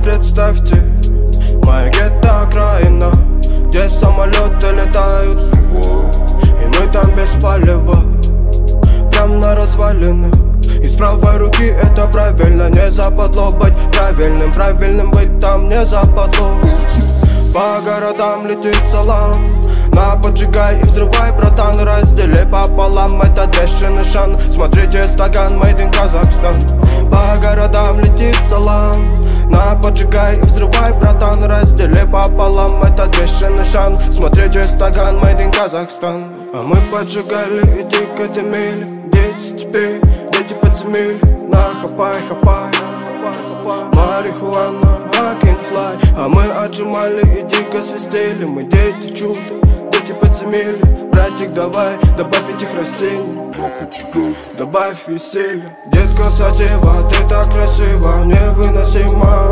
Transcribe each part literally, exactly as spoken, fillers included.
представьте, моя гетто окраина, где самолеты летают, и мы там без палева, прям на развалинах. Из правой руки это правильно, не западло быть правильным, правильным быть там не западло. По городам летит салам, на поджигай и взрывай, братан, раздели пополам, это дешевый шан. Смотрите стакан, made in Казахстан. По городам летит салам, на поджигай и взрывай, братан, раздели пополам, это дешевый шан. Смотрите стакан, made in Казахстан. А мы поджигали и дико дымили, дети теперь, дети подземели, на хапай, хапай, марихуана, флай. А мы отжимали и дико свистели, мы дети чудо, дети подземелья. Братик, давай, добавь этих растений, добавь веселье. Детка сатива, ты так красива, невыносимо.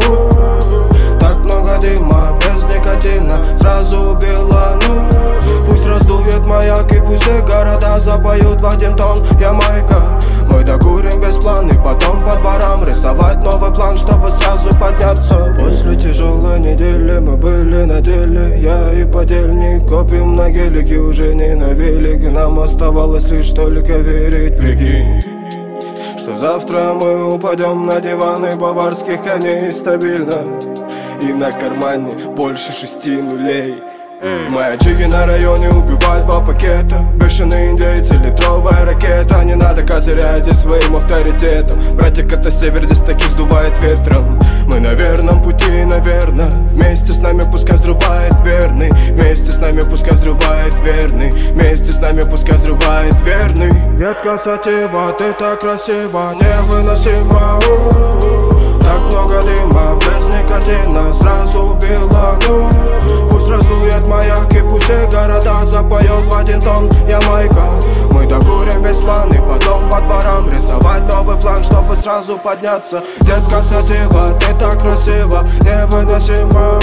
Так много дыма, без никотина, сразу убила, ну. Пусть раздует маяк и пусть все города запоют в один тон. Ямайка, мы докурим весь план и потом по дворам рисовать новый план, чтобы сразу подняться. После тяжелой недели мы были на деле, я и подельник, копим на гелике, уже не на велике. Нам оставалось лишь только верить, прикинь, что завтра мы упадем на диваны баварских коней стабильно. И на кармане больше шести нулей. Мои джиги на районе убивают два пакета, бешеные индейцы, литровая ракета. Не надо козырять здесь своим авторитетом, братик, это север, здесь таких сдувает ветром. Мы на верном пути, наверно, вместе с нами пускай взрывает верный, вместе с нами пускай взрывает верный, вместе с нами пускай взрывает верный. Детка сатива, ты так красива, невыносимо. Так много дыма, без никотина, сразу убила, ну. Пусть раздует маяк и пусть все города запоют в один тон. Ямайка, мы докурим весь план и потом по дворам рисовать новый план, чтобы сразу подняться. Детка сатива, ты так красива, невыносимо.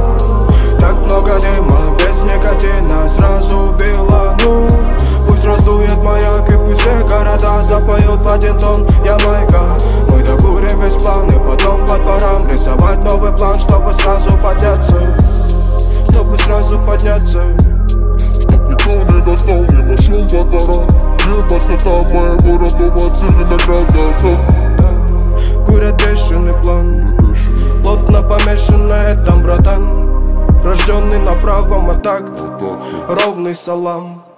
Так много дыма, без никотина, сразу убила, ну. Пусть раздует маяк и пусть все города запоют в один тон. Ямайка, мы докурим весь план и потом по дворам рисовать новый план, чтобы сразу подняться, чтобы сразу подняться, чтоб никто не достал, не нашел во дворах. Где высота моего родного Целинограда? Курят бешеный план, плотно помешан на этом, братан. Рожденный на правом, а такт ровный салам.